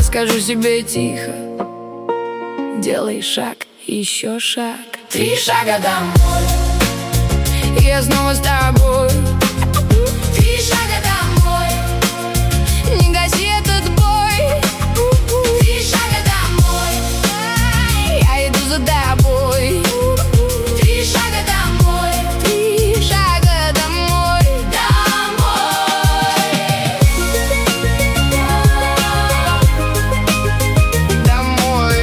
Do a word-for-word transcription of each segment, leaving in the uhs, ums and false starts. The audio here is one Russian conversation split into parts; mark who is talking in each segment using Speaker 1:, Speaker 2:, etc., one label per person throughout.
Speaker 1: скажу себе тихо: делай шаг, еще шаг. Три шага домой, и я снова с тобой. Три шага домой, не гаси этот бой. Три шага домой, я иду за тобой. Три шага домой, три шага домой, домой, домой.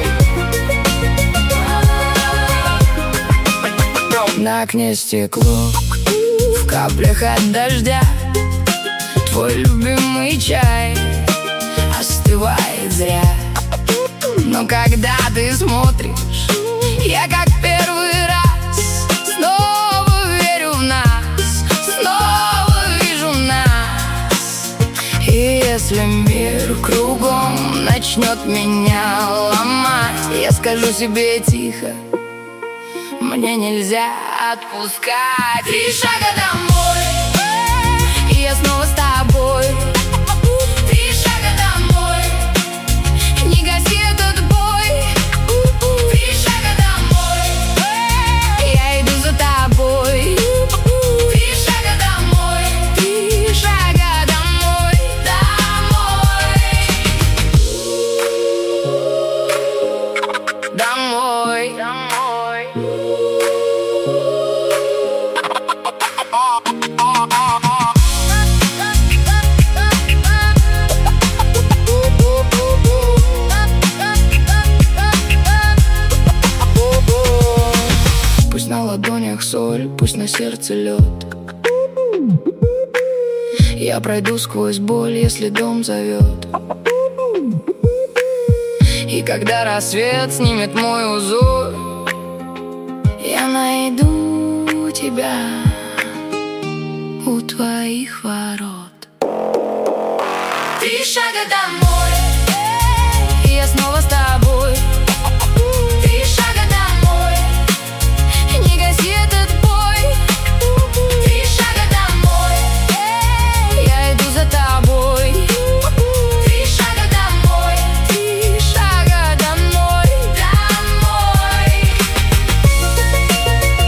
Speaker 1: На окне стекло, в каплях от дождя твой любимый чай остывает зря. Но когда ты смотришь, я как первый раз снова верю в нас, снова вижу нас. И если мир кругом начнет меня ломать, я скажу себе тихо: мне нельзя отпускать. Три шага домой, и я снова с тобой. Три шага домой, не гаси этот бой. Три шага домой, я иду за тобой. Три шага домой, три шага домой, домой, домой, домой. Пусть на ладонях соль, пусть на сердце лед. Я пройду сквозь боль, если дом зовет. И когда рассвет снимет мой узор, я найду тебя у твоих ворот. Три шага домой.